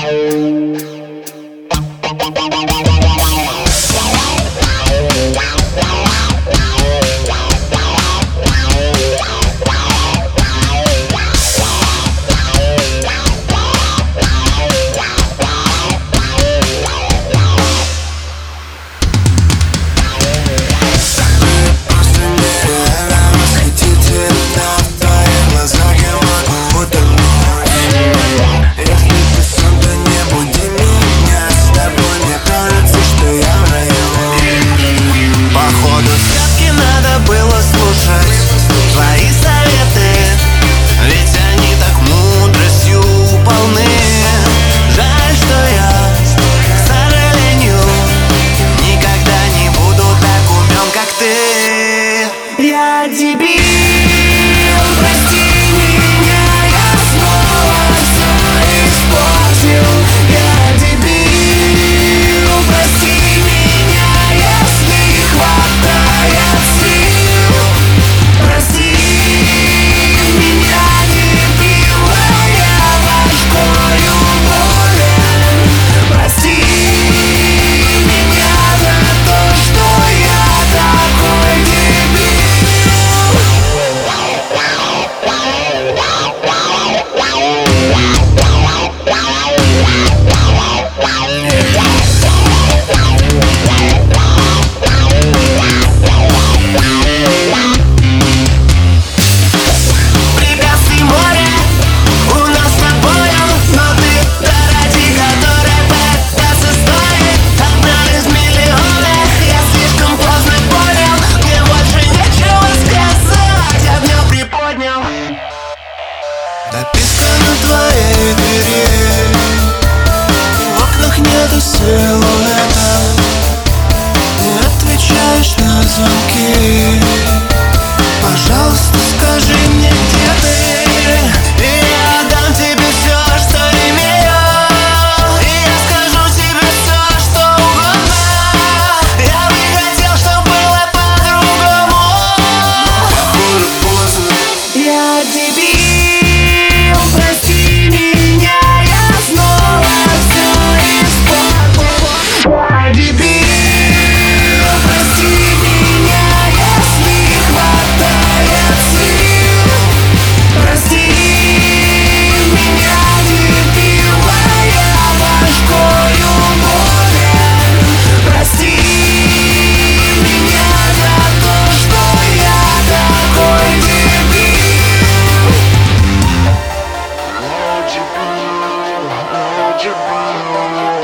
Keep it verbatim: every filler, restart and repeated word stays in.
Я дебил, прости меня, я снова все испортил. Я дебил, прости меня, если хватает сил. Прости меня, дебила, я башкою болен. Прости меня за то, что я такой дебил. Препятствий море у нас с тобою, но ты та, ради которой пытаться стоит. Одна из миллионов, я слишком поздно понял. Мне больше нечего сказать, я днем приподнял. Записка на твоей двери, в окнах нету силуэта. Не отвечаешь на звонки. Пожалуйста, скажи мне, где ты, и я отдам тебе все, что имею. И я скажу тебе все, что угодно. Я бы хотел, чтоб было по-другому. Я дебил, прости меня, я снова все испортил. Я дебил, прости меня, если хватает сил. Прости меня, дебила, я башкою болен. Прости меня за то, что я такой дебил. Oh, Jabir, oh, Jabir.